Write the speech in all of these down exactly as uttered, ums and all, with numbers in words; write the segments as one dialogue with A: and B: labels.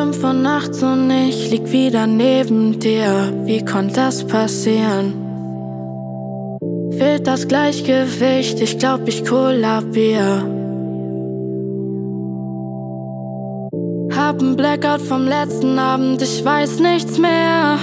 A: fünf Uhr nachts und ich lieg wieder neben dir. Wie konnte das passieren? Fehlt das Gleichgewicht, ich glaub ich kollabier. Hab n Blackout vom letzten Abend, ich weiß nichts mehr.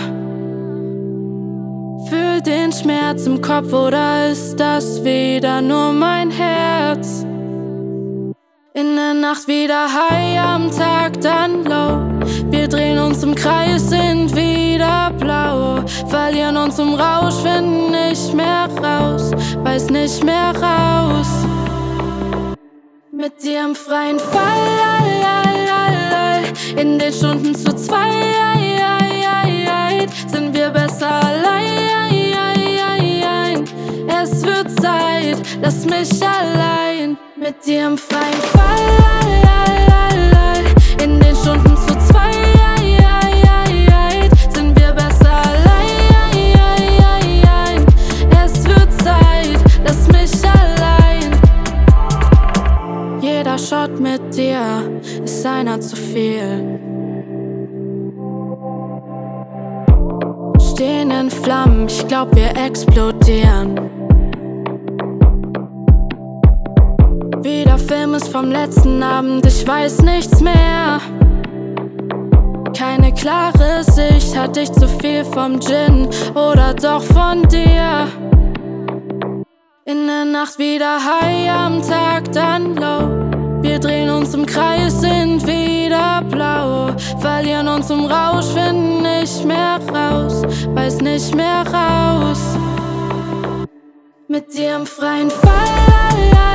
A: Fühl den Schmerz im Kopf oder ist das wieder nur mein Herz? In der Nacht wieder high, am Tag dann low. Wir drehen uns im Kreis, sind wieder blau. Verlieren uns im Rausch, finden nicht mehr raus. Weiß nicht mehr raus. Mit dir im freien Fall, in den Stunden zu zweit sind wir besser allein. Es wird Zeit, lass mich allein. Mit dir im freien Fall, in den Stunden zu zweit sind wir besser allein. Es wird Zeit, lass mich allein. Jeder Shot mit dir ist einer zu viel. Stehen in Flammen, ich glaub wir explodieren. Wie der Film ist vom letzten Abend, ich weiß nichts mehr. Keine klare Sicht, hatte ich zu viel vom Gin oder doch von dir. In der Nacht wieder high, am Tag dann low. Wir drehen uns im Kreis, sind wieder blau. Verlieren uns im Rausch, finden nicht mehr raus. Weiß nicht mehr raus. Mit dir im freien Fall.